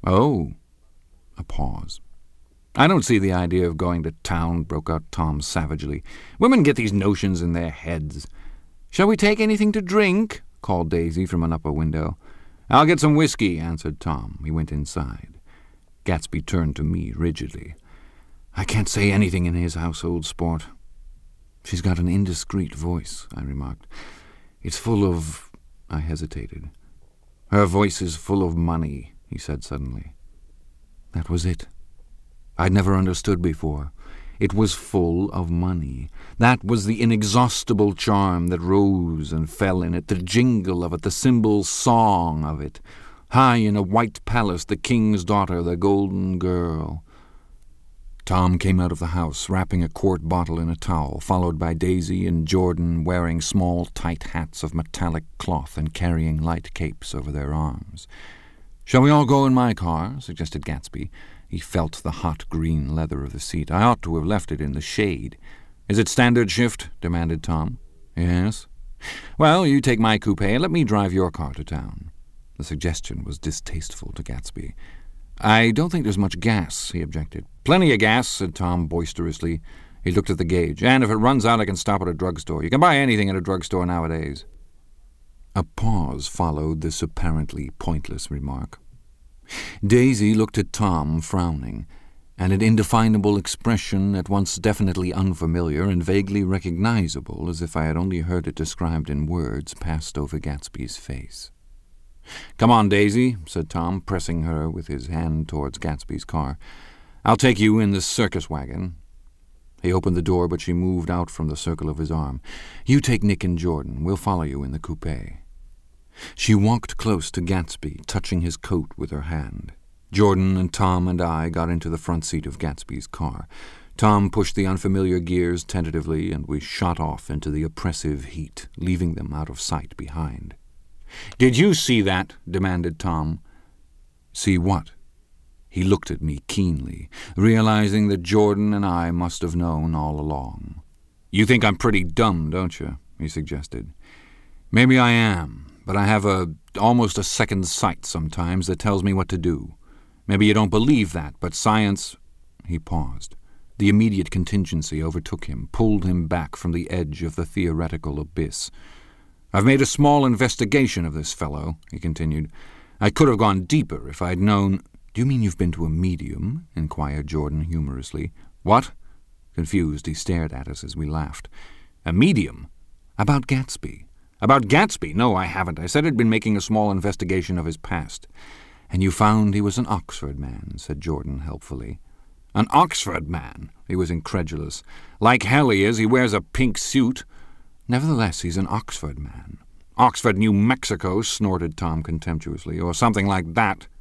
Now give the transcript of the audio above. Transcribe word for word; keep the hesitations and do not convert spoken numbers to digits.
Oh. A pause. I don't see the idea of going to town, broke out Tom savagely. Women get these notions in their heads. Shall we take anything to drink? Called Daisy from an upper window. I'll get some whiskey, answered Tom. He went inside. Gatsby turned to me rigidly. I can't say anything in his household sport. She's got an indiscreet voice, I remarked. It's full of... I hesitated. Her voice is full of money, he said suddenly. That was it. I'd never understood before. It was full of money. That was the inexhaustible charm that rose and fell in it, the jingle of it, the cymbal song of it. High in a white palace, the king's daughter, the golden girl. Tom came out of the house, wrapping a quart bottle in a towel, followed by Daisy and Jordan, wearing small, tight hats of metallic cloth and carrying light capes over their arms. "Shall we all go in my car?" suggested Gatsby. He felt the hot green leather of the seat. I ought to have left it in the shade. "Is it standard shift?" demanded Tom. "Yes." "Well, you take my coupe and let me drive your car to town." The suggestion was distasteful to Gatsby. "I don't think there's much gas," he objected. "Plenty of gas," said Tom boisterously. He looked at the gauge. "And if it runs out, I can stop at a drugstore. You can buy anything at a drugstore nowadays." A pause followed this apparently pointless remark. Daisy looked at Tom, frowning, and an indefinable expression at once definitely unfamiliar and vaguely recognizable, as if I had only heard it described in words, passed over Gatsby's face. "Come on, Daisy," said Tom, pressing her with his hand towards Gatsby's car. "I'll take you in this circus wagon." He opened the door, but she moved out from the circle of his arm. "You take Nick and Jordan. We'll follow you in the coupe." She walked close to Gatsby, touching his coat with her hand. Jordan and Tom and I got into the front seat of Gatsby's car. Tom pushed the unfamiliar gears tentatively, and we shot off into the oppressive heat, leaving them out of sight behind. "Did you see that?" demanded Tom. "See what?" He looked at me keenly, realizing that Jordan and I must have known all along. "You think I'm pretty dumb, don't you?" he suggested. "Maybe I am, but I have a almost a second sight sometimes that tells me what to do. Maybe you don't believe that, but science—" He paused. The immediate contingency overtook him, pulled him back from the edge of the theoretical abyss. "I've made a small investigation of this fellow," he continued. "I could have gone deeper if I'd known—" "Do you mean you've been to a medium?" inquired Jordan humorously. "What?" Confused, he stared at us as we laughed. "A medium?" "About Gatsby." "About Gatsby? No, I haven't. I said I'd been making a small investigation of his past." "And you found he was an Oxford man," said Jordan helpfully. "An Oxford man?" He was incredulous. "Like hell he is. He wears a pink suit." "Nevertheless, he's an Oxford man." "Oxford, New Mexico," snorted Tom contemptuously, "or something like that."